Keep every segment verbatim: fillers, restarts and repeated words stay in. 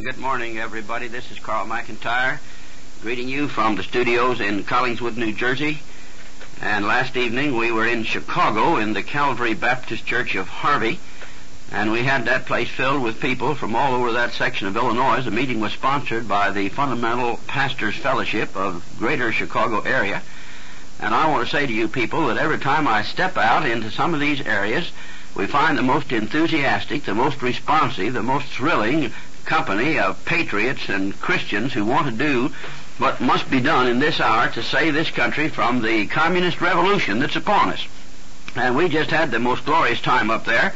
Good morning, everybody. This is Carl McIntyre, greeting you from the studios in Collingswood, New Jersey. And last evening we were in Chicago in the Calvary Baptist Church of Harvey, and we had that place filled with people from all over that section of Illinois. The meeting was sponsored by the Fundamental Pastors Fellowship of Greater Chicago area. And I want to say to you people that every time I step out into some of these areas, we find the most enthusiastic, the most responsive, the most thrilling company of patriots and Christians who want to do what must be done in this hour to save this country from the communist revolution that's upon us. And we just had the most glorious time up there.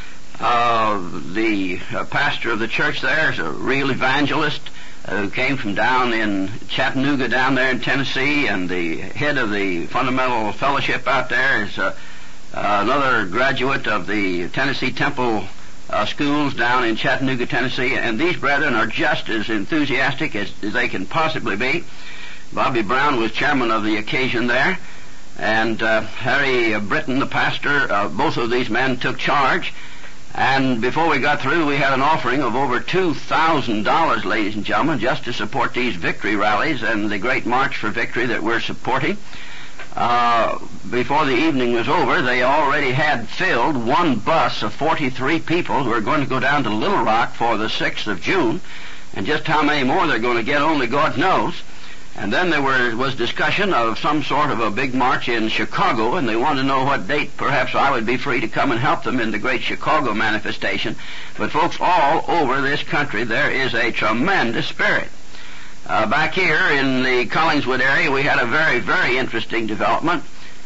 Uh, the uh, pastor of the church there is a real evangelist uh, who came from down in Chattanooga down there in Tennessee, and the head of the Fundamental Fellowship out there is uh, uh, another graduate of the Tennessee Temple Uh, schools down in Chattanooga, Tennessee, and these brethren are just as enthusiastic as, as they can possibly be. Bobby Brown was chairman of the occasion there, and uh, Harry Britton, the pastor, uh, both of these men took charge. And before we got through, we had an offering of over two thousand dollars, ladies and gentlemen, just to support these victory rallies and the great March for Victory that we're supporting. Uh, before the evening was over, they already had filled one bus of forty-three people who are going to go down to Little Rock for the sixth of June, and just how many more they're going to get, only God knows. And then there were, was discussion of some sort of a big march in Chicago, and they wanted to know what date perhaps I would be free to come and help them in the great Chicago manifestation. But folks, all over this country there is a tremendous spirit. Uh, back here in the Collingswood area, we had a very, very interesting development.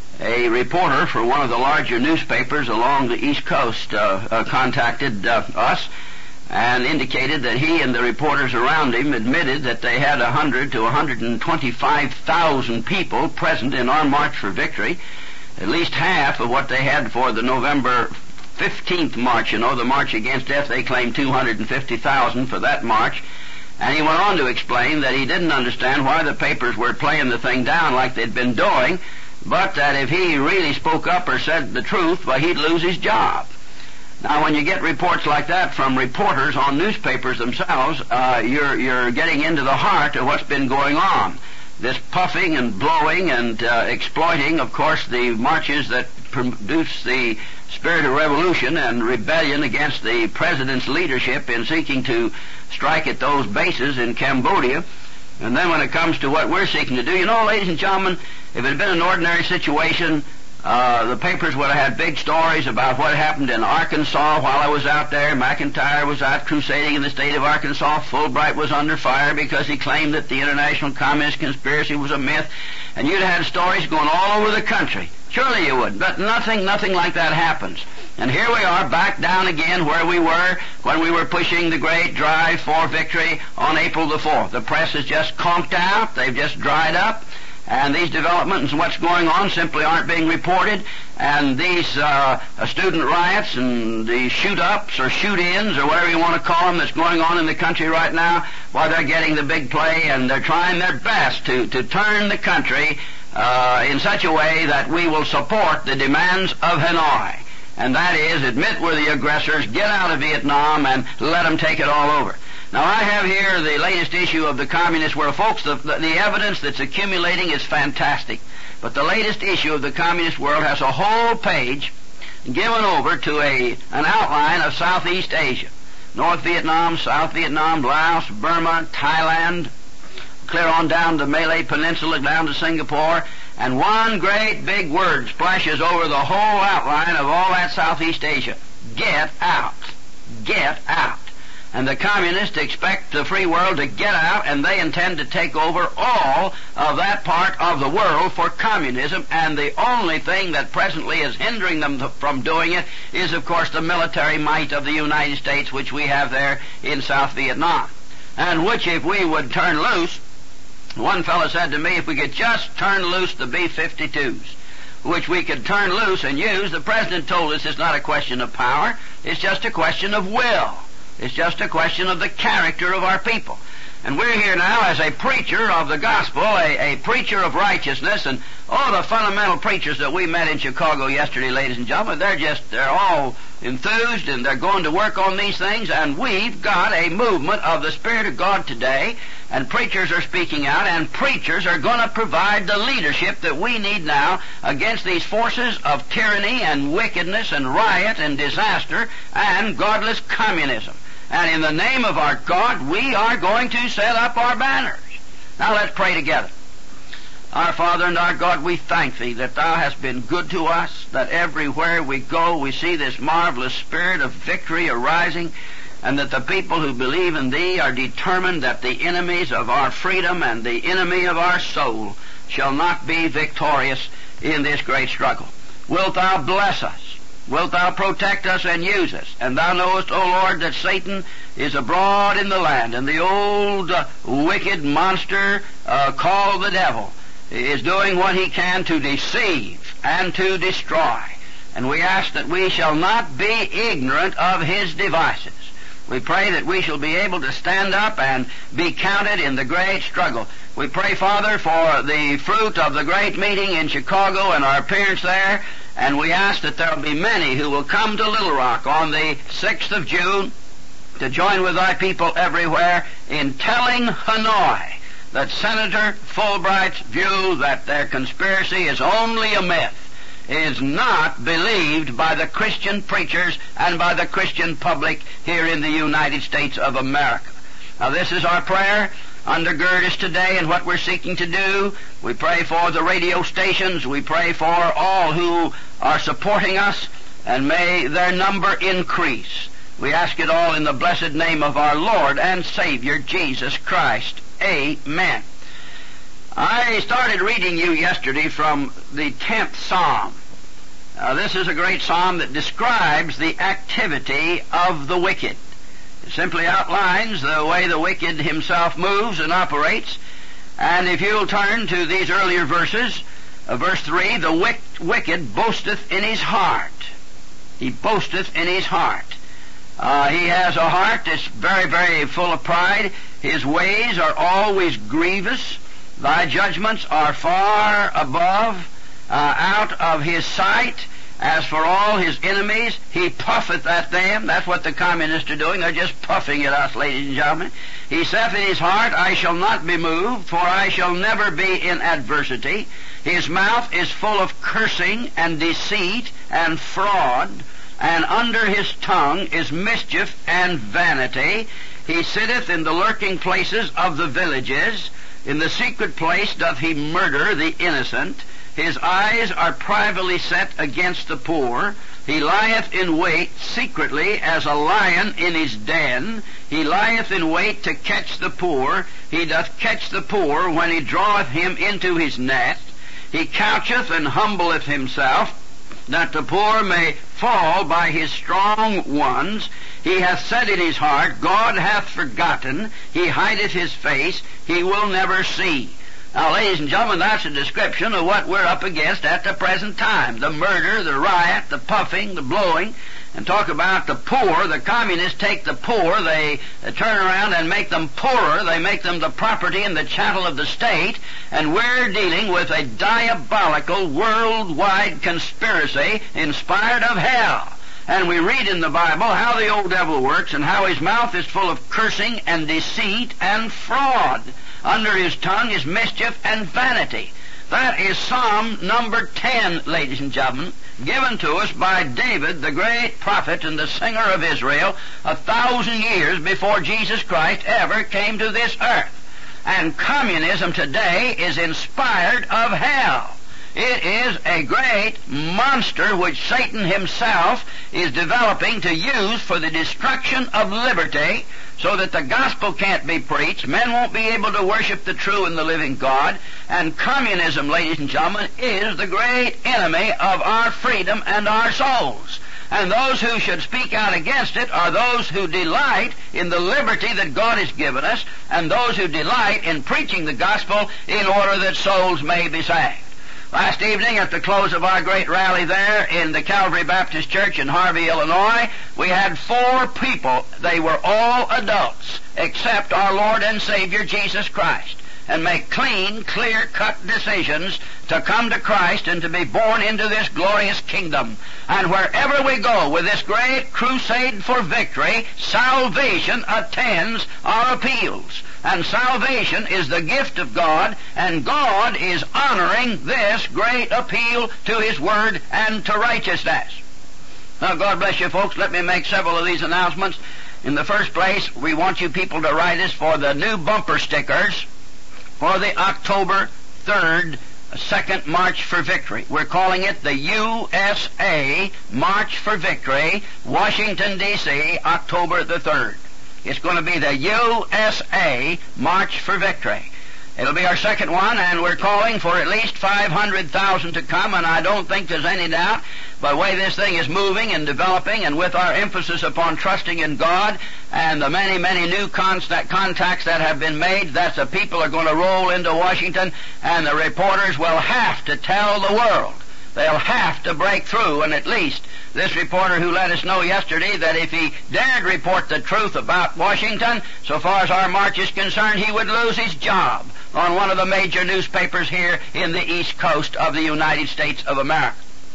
A reporter for one of the larger newspapers along the East Coast uh, uh, contacted uh, us and indicated that he and the reporters around him admitted that they had one hundred to one hundred twenty-five thousand people present in our March for Victory, at least half of what they had for the November fifteenth march. You know, the March Against Death, they claimed two hundred fifty thousand for that march. And he went on to explain that he didn't understand why the papers were playing the thing down like they'd been doing, but that if he really spoke up or said the truth, well, he'd lose his job. Now, when you get reports like that from reporters on newspapers themselves, uh, you're, you're getting into the heart of what's been going on. This puffing and blowing and uh, exploiting, of course, the marches that produce the spirit of revolution and rebellion against the president's leadership in seeking to strike at those bases in Cambodia. And then when it comes to what we're seeking to do, you know, ladies and gentlemen, if it had been an ordinary situation, uh, the papers would have had big stories about what happened in Arkansas while I was out there. McIntyre was out crusading in the state of Arkansas. Fulbright was under fire because he claimed that the international communist conspiracy was a myth. And you'd have had stories going all over the country. Surely you would. But nothing, nothing like that happens. And here we are back down again where we were when we were pushing the great drive for victory on April the fourth. The press has just conked out. They've just dried up. And these developments and what's going on simply aren't being reported. And these uh, student riots and the shoot-ups or shoot-ins or whatever you want to call them that's going on in the country right now, well, they're getting the big play, and they're trying their best to, to turn the country uh, in such a way that we will support the demands of Hanoi. And that is, admit we're the aggressors, get out of Vietnam, and let them take it all over. Now, I have here the latest issue of the Communist World. Folks, the, the, the evidence that's accumulating is fantastic. But the latest issue of the Communist World has a whole page given over to a an outline of Southeast Asia. North Vietnam, South Vietnam, Laos, Burma, Thailand, clear on down the Malay Peninsula, down to Singapore. And one great big word splashes over the whole outline of all that Southeast Asia. Get out. Get out. And the communists expect the free world to get out, and they intend to take over all of that part of the world for communism, and the only thing that presently is hindering them from doing it is, of course, the military might of the United States, which we have there in South Vietnam, and which, if we would turn loose, one fellow said to me, if we could just turn loose the B fifty-twos, which we could turn loose and use, the President told us it's not a question of power, it's just a question of will. It's just a question of the character of our people. And we're here now as a preacher of the gospel, a, a preacher of righteousness, and all the fundamental preachers that we met in Chicago yesterday, ladies and gentlemen, they're just, they're all enthused and they're going to work on these things, and we've got a movement of the Spirit of God today, and preachers are speaking out, and preachers are going to provide the leadership that we need now against these forces of tyranny and wickedness and riot and disaster and godless communism. And in the name of our God, we are going to set up our banners. Now let's pray together. Our Father and our God, we thank Thee that Thou hast been good to us, that everywhere we go we see this marvelous spirit of victory arising, and that the people who believe in Thee are determined that the enemies of our freedom and the enemy of our soul shall not be victorious in this great struggle. Wilt Thou bless us? Wilt Thou protect us and use us? And Thou knowest, O Lord, that Satan is abroad in the land, and the old uh, wicked monster uh, called the devil is doing what he can to deceive and to destroy. And we ask that we shall not be ignorant of his devices. We pray that we shall be able to stand up and be counted in the great struggle. We pray, Father, for the fruit of the great meeting in Chicago and our appearance there, and we ask that there will be many who will come to Little Rock on the sixth of June to join with Thy people everywhere in telling Hanoi that Senator Fulbright's view that their conspiracy is only a myth is not believed by the Christian preachers and by the Christian public here in the United States of America. Now this is our prayer. Undergird us today in what we're seeking to do. We pray for the radio stations. We pray for all who are supporting us, and may their number increase. We ask it all in the blessed name of our Lord and Savior, Jesus Christ. Amen. I started reading you yesterday from the tenth Psalm. Uh, this is a great psalm that describes the activity of the wicked. It simply outlines the way the wicked himself moves and operates. And if you'll turn to these earlier verses, uh, verse three, the wick- wicked boasteth in his heart. He boasteth in his heart. Uh, he has a heart that's very, very full of pride. His ways are always grievous. Thy judgments are far above, uh, out of his sight. As for all his enemies, he puffeth at them. That's what the communists are doing. They're just puffing at us, ladies and gentlemen. He saith in his heart, I shall not be moved, for I shall never be in adversity. His mouth is full of cursing and deceit and fraud, and under his tongue is mischief and vanity. He sitteth in the lurking places of the villages. In the secret place doth he murder the innocent. His eyes are privately set against the poor. He lieth in wait secretly as a lion in his den. He lieth in wait to catch the poor. He doth catch the poor when he draweth him into his net. He coucheth and humbleth himself, that the poor may fall by his strong ones. He hath said in his heart, God hath forgotten. He hideth his face. He will never see. Now, ladies and gentlemen, that's a description of what we're up against at the present time. The murder, the riot, the puffing, the blowing. And talk about the poor. The communists take the poor, they, they turn around and make them poorer. They make them the property and the chattel of the state. And we're dealing with a diabolical worldwide conspiracy inspired of hell. And we read in the Bible how the old devil works and how his mouth is full of cursing and deceit and fraud. Under his tongue is mischief and vanity. That is Psalm number ten, ladies and gentlemen, given to us by David, the great prophet and the singer of Israel, a thousand years before Jesus Christ ever came to this earth. And communism today is inspired of hell. It is a great monster which Satan himself is developing to use for the destruction of liberty, so that the gospel can't be preached, men won't be able to worship the true and the living God, and communism, ladies and gentlemen, is the great enemy of our freedom and our souls. And those who should speak out against it are those who delight in the liberty that God has given us, and those who delight in preaching the gospel in order that souls may be saved. Last evening, at the close of our great rally there in the Calvary Baptist Church in Harvey, Illinois, we had four people. They were all adults, except our Lord and Savior Jesus Christ, and make clean, clear-cut decisions to come to Christ and to be born into this glorious kingdom. And wherever we go with this great crusade for victory, salvation attends our appeals. And salvation is the gift of God, and God is honoring this great appeal to His Word and to righteousness. Now, God bless you, folks. Let me make several of these announcements. In the first place, we want you people to write us for the new bumper stickers for the October third Second March for Victory. We're calling it the U S A March for Victory, Washington, D C, October the third. It's going to be the U S A March for Victory. It'll be our second one, and we're calling for at least five hundred thousand to come, and I don't think there's any doubt, by the way this thing is moving and developing, and with our emphasis upon trusting in God and the many, many new contacts that have been made, that the people are going to roll into Washington, and the reporters will have to tell the world. They'll have to break through, and at least this reporter who let us know yesterday that if he dared report the truth about Washington, so far as our march is concerned, he would lose his job on one of the major newspapers here in the East Coast of the United States of America.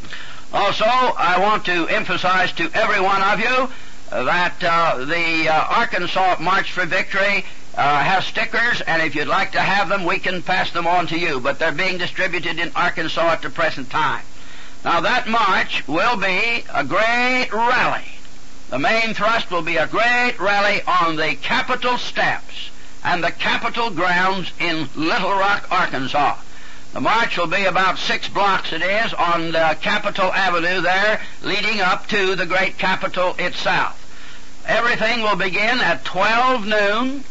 Also, I want to emphasize to every one of you that uh, the uh, Arkansas March for Victory Uh, has stickers, and if you'd like to have them, we can pass them on to you, but they're being distributed in Arkansas at the present time. Now, that march will be a great rally. The main thrust will be a great rally on the Capitol steps and the Capitol grounds in Little Rock, Arkansas. The march will be about six blocks, it is, on the Capitol Avenue there, leading up to the great Capitol itself. Everything will begin at twelve noon,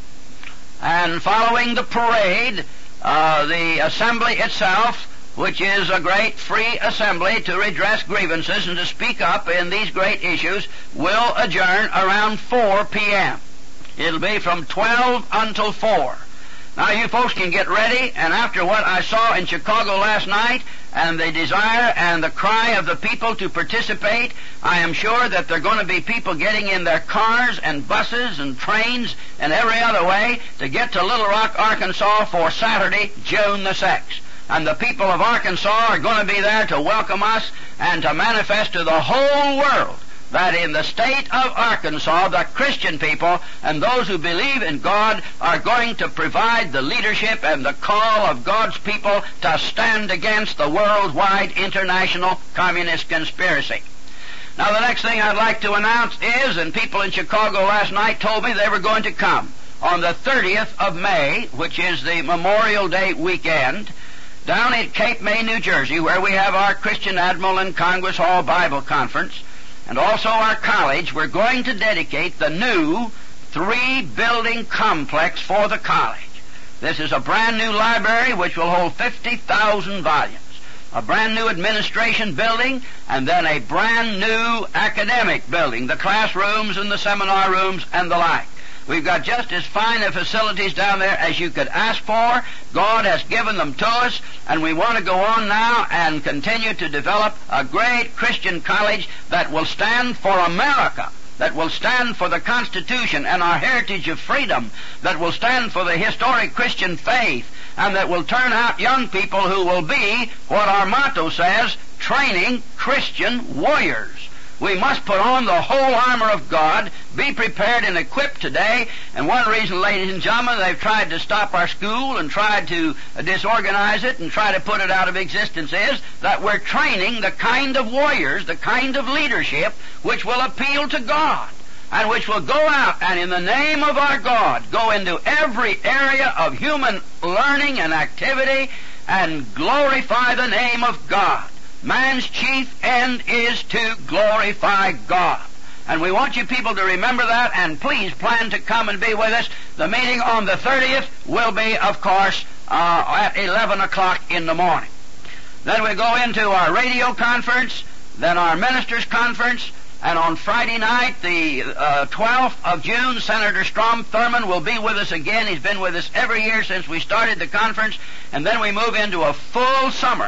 and following the parade, uh, the assembly itself, which is a great free assembly to redress grievances and to speak up in these great issues, will adjourn around four p.m. It'll be from twelve until four. Now, you folks can get ready, and after what I saw in Chicago last night, and the desire and the cry of the people to participate, I am sure that there are going to be people getting in their cars and buses and trains and every other way to get to Little Rock, Arkansas for Saturday, June the sixth. And the people of Arkansas are going to be there to welcome us and to manifest to the whole world that in the state of Arkansas, the Christian people and those who believe in God are going to provide the leadership and the call of God's people to stand against the worldwide international communist conspiracy. Now, the next thing I'd like to announce is, and people in Chicago last night told me they were going to come, on the thirtieth of May, which is the Memorial Day weekend, down at Cape May, New Jersey, where we have our Christian Admiral and Congress Hall Bible Conference, and also our college, we're going to dedicate the new three-building complex for the college. This is a brand new library which will hold fifty thousand volumes, a brand new administration building, and then a brand new academic building, the classrooms and the seminar rooms and the like. We've got just as fine a facilities down there as you could ask for. God has given them to us, and we want to go on now and continue to develop a great Christian college that will stand for America, that will stand for the Constitution and our heritage of freedom, that will stand for the historic Christian faith, and that will turn out young people who will be, what our motto says, training Christian warriors. We must put on the whole armor of God, be prepared and equipped today. And one reason, ladies and gentlemen, they've tried to stop our school and tried to disorganize it and try to put it out of existence is that we're training the kind of warriors, the kind of leadership which will appeal to God and which will go out and in the name of our God go into every area of human learning and activity and glorify the name of God. Man's chief end is to glorify God. And we want you people to remember that, and please plan to come and be with us. The meeting on the thirtieth will be, of course, uh, at eleven o'clock in the morning. Then we go into our radio conference, then our ministers' conference, and on Friday night, the uh, twelfth of June, Senator Strom Thurmond will be with us again. He's been with us every year since we started the conference, and then we move into a full summer.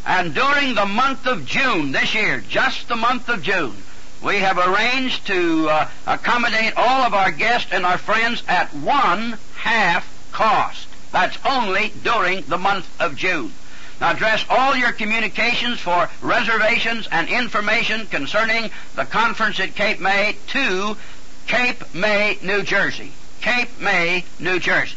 And during the month of June this year, just the month of June, we have arranged to uh, accommodate all of our guests and our friends at one half cost. That's only during the month of June. Now address all your communications for reservations and information concerning the conference at Cape May to Cape May, New Jersey. Cape May, New Jersey.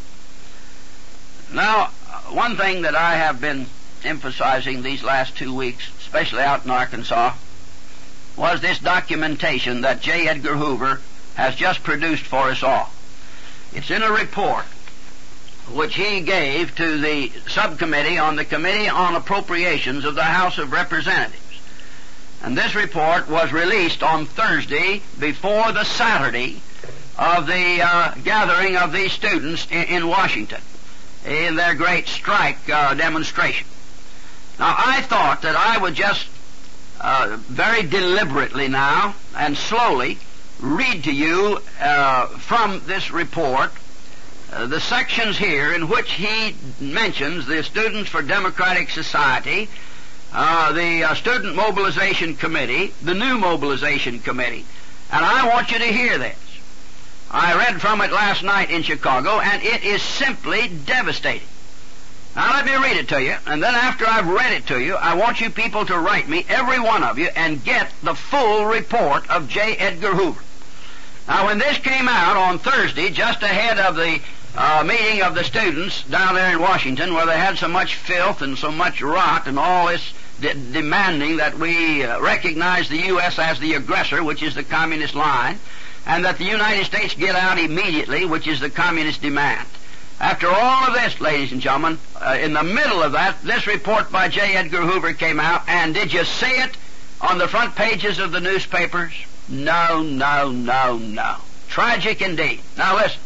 Now, one thing that I have been emphasizing these last two weeks, especially out in Arkansas, was this documentation that J. Edgar Hoover has just produced for us all. It's in a report which he gave to the subcommittee on the Committee on Appropriations of the House of Representatives. And this report was released on Thursday before the Saturday of the uh, gathering of these students in, in Washington in their great strike uh, demonstration. Now, I thought that I would just uh, very deliberately now and slowly read to you uh, from this report uh, the sections here in which he mentions the Students for Democratic Society, uh, the uh, Student Mobilization Committee, the New Mobilization Committee. And I want you to hear this. I read from it last night in Chicago, and it is simply devastating. Now let me read it to you, and then after I've read it to you, I want you people to write me, every one of you, and get the full report of J. Edgar Hoover. Now when this came out on Thursday, just ahead of the uh, meeting of the students down there in Washington, where they had so much filth and so much rot and all this de- demanding that we uh, recognize the U S as the aggressor, which is the communist line, and that the United States get out immediately, which is the communist demand. After all of this, ladies and gentlemen, uh, in the middle of that, this report by J. Edgar Hoover came out, and did you see it on the front pages of the newspapers? No, no, no, no. Tragic indeed. Now listen.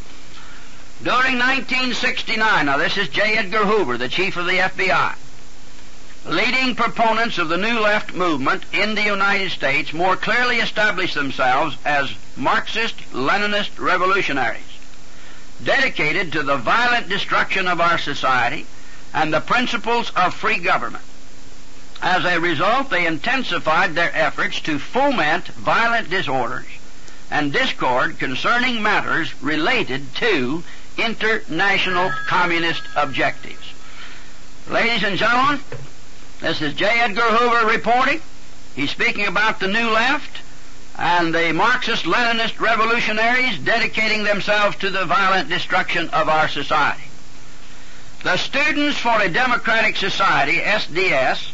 During nineteen sixty-nine, now this is J. Edgar Hoover, the chief of the F B I, leading proponents of the New Left movement in the United States more clearly established themselves as Marxist-Leninist revolutionaries, dedicated to the violent destruction of our society and the principles of free government. As a result, they intensified their efforts to foment violent disorders and discord concerning matters related to international communist objectives. Ladies and gentlemen, this is J. Edgar Hoover reporting. He's speaking about the New Left and the Marxist-Leninist revolutionaries dedicating themselves to the violent destruction of our society. The Students for a Democratic Society, S D S,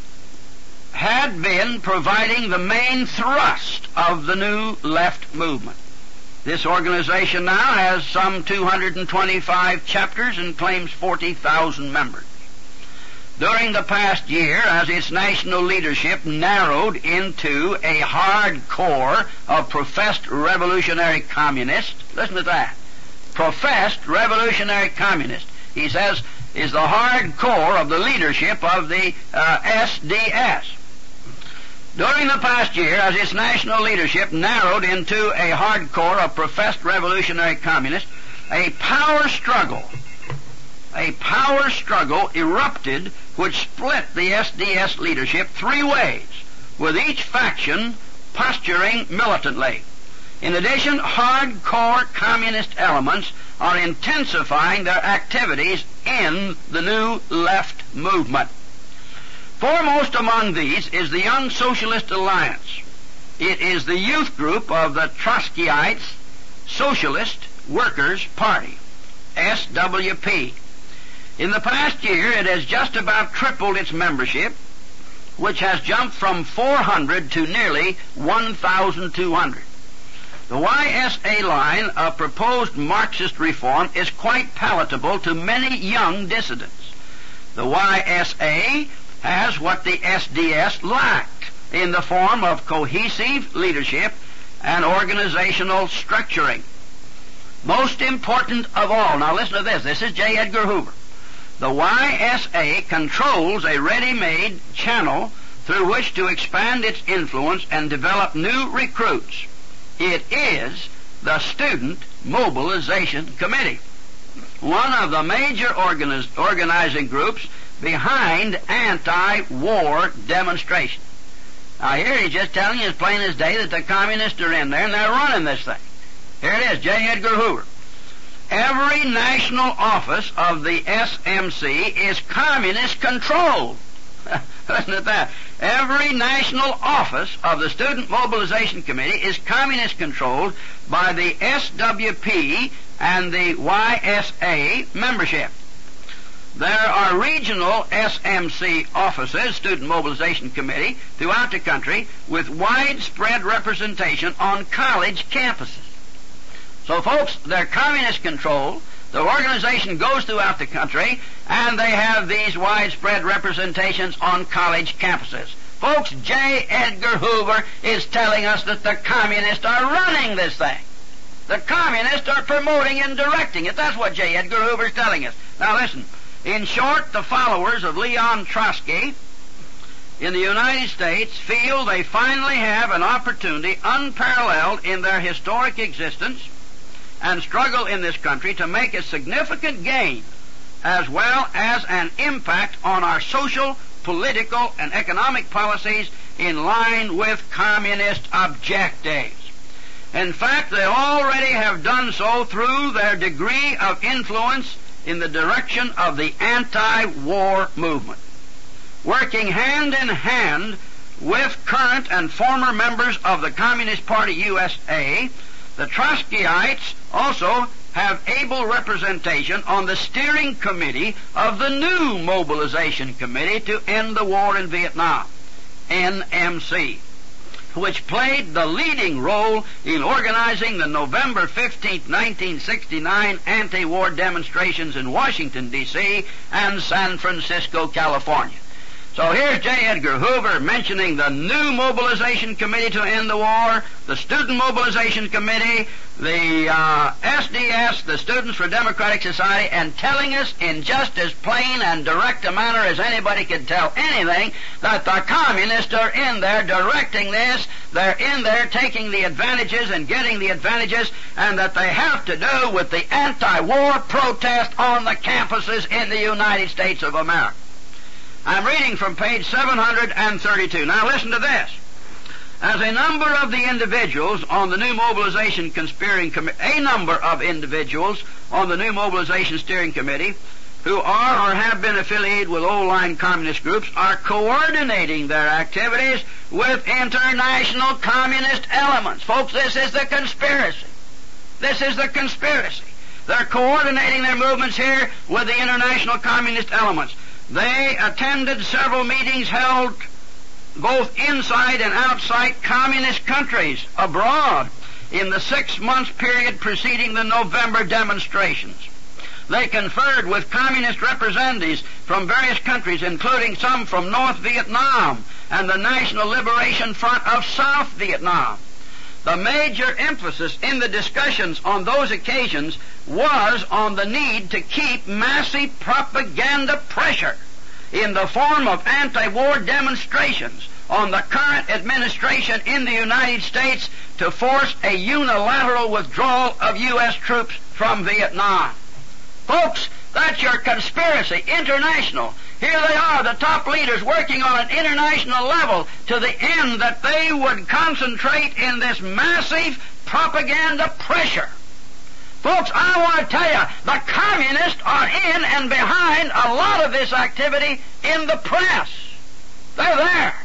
had been providing the main thrust of the New Left movement. This organization now has some two hundred twenty-five chapters and claims forty thousand members. During the past year, as its national leadership narrowed into a hard core of professed revolutionary communists, listen to that, professed revolutionary communists, he says, is the hard core of the leadership of the uh, S D S. During the past year, as its national leadership narrowed into a hard core of professed revolutionary communists, a power struggle, a power struggle erupted which split the S D S leadership three ways, with each faction posturing militantly. In addition, hardcore communist elements are intensifying their activities in the New Left movement. Foremost among these is the Young Socialist Alliance. It is the youth group of the Trotskyites Socialist Workers' Party, S W P. In the past year, it has just about tripled its membership, which has jumped from four hundred to nearly one thousand two hundred. The Y S A line of proposed Marxist reform is quite palatable to many young dissidents. The Y S A has what the S D S lacked in the form of cohesive leadership and organizational structuring. Most important of all, now listen to this, this is J. Edgar Hoover. The Y S A controls a ready-made channel through which to expand its influence and develop new recruits. It is the Student Mobilization Committee, one of the major organiz- organizing groups behind anti-war demonstrations. Now here he's just telling you as plain as day that the communists are in there and they're running this thing. Here it is, J. Edgar Hoover. Every national office of the S M C is communist controlled. Listen to that. Every national office of the Student Mobilization Committee is communist controlled by the S W P and the Y S A membership. There are regional S M C offices, Student Mobilization Committee, throughout the country with widespread representation on college campuses. So, folks, they're communist controlled. The organization goes throughout the country, and they have these widespread representations on college campuses. Folks, J. Edgar Hoover is telling us that the communists are running this thing. The communists are promoting and directing it. That's what J. Edgar Hoover is telling us. Now, listen. In short, the followers of Leon Trotsky in the United States feel they finally have an opportunity unparalleled in their historic existence and struggle in this country to make a significant gain as well as an impact on our social, political, and economic policies in line with communist objectives. In fact, they already have done so through their degree of influence in the direction of the anti-war movement. Working hand in hand with current and former members of the Communist Party U S A, the Trotskyites also have able representation on the steering committee of the new Mobilization Committee to End the War in Vietnam, N M C, which played the leading role in organizing the November fifteenth, nineteen sixty-nine anti-war demonstrations in Washington, D C and San Francisco, California. So here's J. Edgar Hoover mentioning the new Mobilization Committee to End the War, the Student Mobilization Committee, the uh, S D S, the Students for Democratic Society, and telling us in just as plain and direct a manner as anybody could tell anything that the communists are in there directing this, they're in there taking the advantages and getting the advantages, and that they have to do with the anti-war protest on the campuses in the United States of America. I'm reading from page seven hundred thirty-two. Now listen to this. As a number of the individuals on the new Mobilization Conspiring Committee, a number of individuals on the new Mobilization Steering Committee who are or have been affiliated with old-line communist groups are coordinating their activities with international communist elements. Folks, this is the conspiracy. This is the conspiracy. They're coordinating their movements here with the international communist elements. They attended several meetings held both inside and outside communist countries abroad in the six month period preceding the November demonstrations. They conferred with communist representatives from various countries, including some from North Vietnam and the National Liberation Front of South Vietnam. The major emphasis in the discussions on those occasions was on the need to keep massive propaganda pressure in the form of anti-war demonstrations on the current administration in the United States to force a unilateral withdrawal of U S troops from Vietnam. Folks, that's your conspiracy, international. Here they are, the top leaders working on an international level to the end that they would concentrate in this massive propaganda pressure. Folks, I want to tell you, the communists are in and behind a lot of this activity in the press. They're there.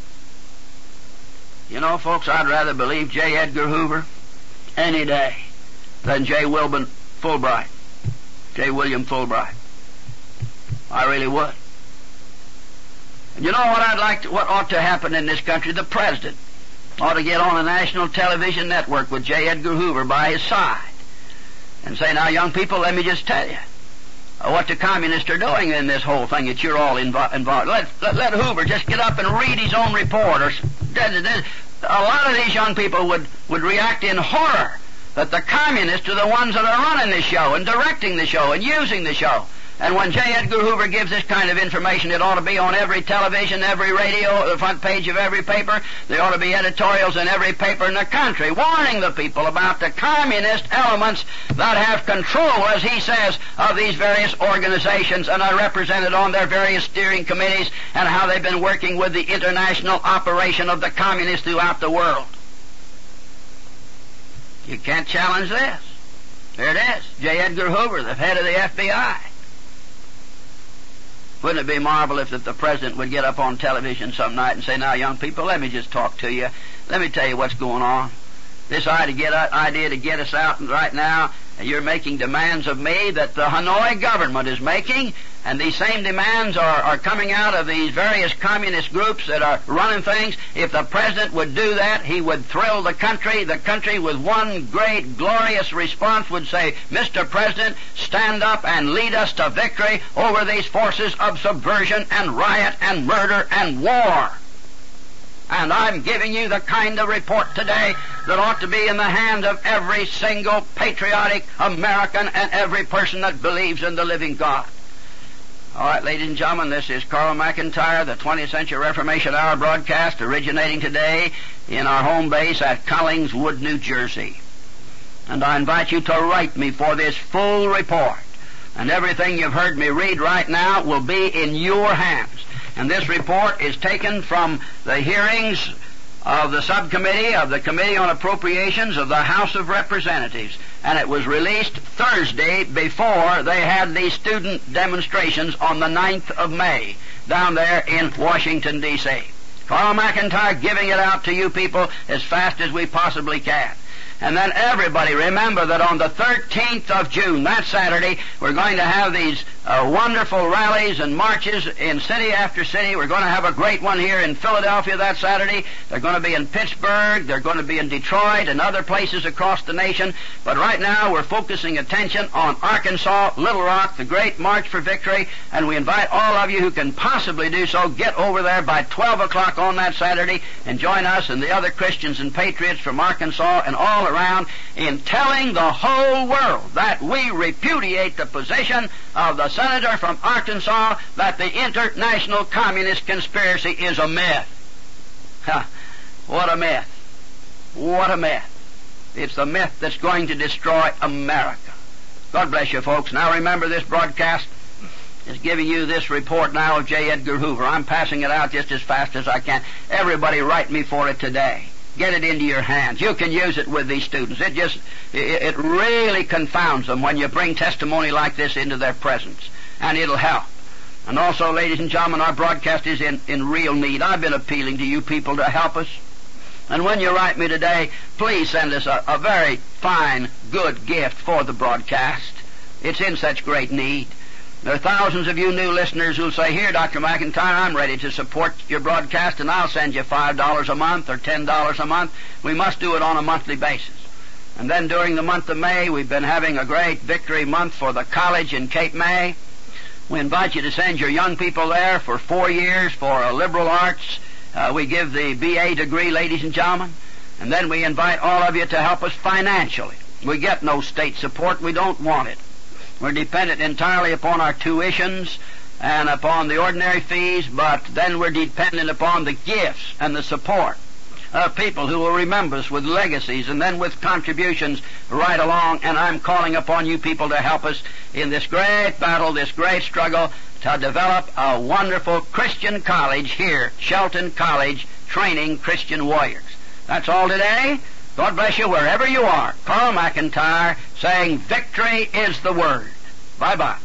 You know, folks, I'd rather believe J. Edgar Hoover any day than J. Wilbur Fulbright. J. William Fulbright. I really would. And you know what I'd like to, what ought to happen in this country? The president ought to get on a national television network with J. Edgar Hoover by his side and say, now, young people, let me just tell you uh, what the communists are doing in this whole thing that you're all invo- involved. Let, let, let Hoover just get up and read his own report. Or a lot of these young people would, would react in horror that the communists are the ones that are running the show and directing the show and using the show. And when J. Edgar Hoover gives this kind of information, it ought to be on every television, every radio, the front page of every paper. There ought to be editorials in every paper in the country warning the people about the communist elements that have control, as he says, of these various organizations and are represented on their various steering committees, and how they've been working with the international operation of the communists throughout the world. You can't challenge this. There it is. J. Edgar Hoover, the head of the F B I. Wouldn't it be marvelous if the president would get up on television some night and say, now, young people, let me just talk to you. Let me tell you what's going on. This idea to get, idea to get us out right now, you're making demands of me that the Hanoi government is making, and these same demands are, are coming out of these various communist groups that are running things. If the president would do that, he would thrill the country. The country, with one great, glorious response, would say, Mister President, stand up and lead us to victory over these forces of subversion and riot and murder and war. And I'm giving you the kind of report today that ought to be in the hand of every single patriotic American and every person that believes in the living God. All right, ladies and gentlemen, this is Carl McIntyre, the twentieth Century Reformation Hour broadcast, originating today in our home base at Collingswood, New Jersey. And I invite you to write me for this full report. And everything you've heard me read right now will be in your hands. And this report is taken from the hearings of the subcommittee of the Committee on Appropriations of the House of Representatives. And it was released Thursday before they had these student demonstrations on the ninth of May down there in Washington, D C Carl McIntyre giving it out to you people as fast as we possibly can. And then everybody remember that on the thirteenth of June, that Saturday, we're going to have these uh, wonderful rallies and marches in city after city. We're going to have a great one here in Philadelphia that Saturday. They're going to be in Pittsburgh. They're going to be in Detroit and other places across the nation. But right now we're focusing attention on Arkansas, Little Rock, the great March for Victory. And we invite all of you who can possibly do so, get over there by twelve o'clock on that Saturday and join us and the other Christians and patriots from Arkansas and all around in telling the whole world that we repudiate the position of the senator from Arkansas that the international communist conspiracy is a myth. Huh. What a myth. What a myth. It's the myth that's going to destroy America. God bless you, folks. Now remember, this broadcast is giving you this report now of J. Edgar Hoover. I'm passing it out just as fast as I can. Everybody write me for it today. Get it into your hands. You can use it with these students. It just, it, it really confounds them when you bring testimony like this into their presence. And it'll help. And also, ladies and gentlemen, our broadcast is in, in real need. I've been appealing to you people to help us. And when you write me today, please send us a, a very fine, good gift for the broadcast. It's in such great need. There are thousands of you new listeners who'll say, here, Doctor McIntyre, I'm ready to support your broadcast, and I'll send you five dollars a month or ten dollars a month. We must do it on a monthly basis. And then during the month of May, we've been having a great victory month for the college in Cape May. We invite you to send your young people there for four years for a liberal arts. Uh, we give the B A degree, ladies and gentlemen. And then we invite all of you to help us financially. We get no state support. We don't want it. We're dependent entirely upon our tuitions and upon the ordinary fees, but then we're dependent upon the gifts and the support of people who will remember us with legacies and then with contributions right along. And I'm calling upon you people to help us in this great battle, this great struggle to develop a wonderful Christian college here, Shelton College, training Christian warriors. That's all today. God bless you wherever you are. Carl McIntyre saying victory is the word. Bye-bye.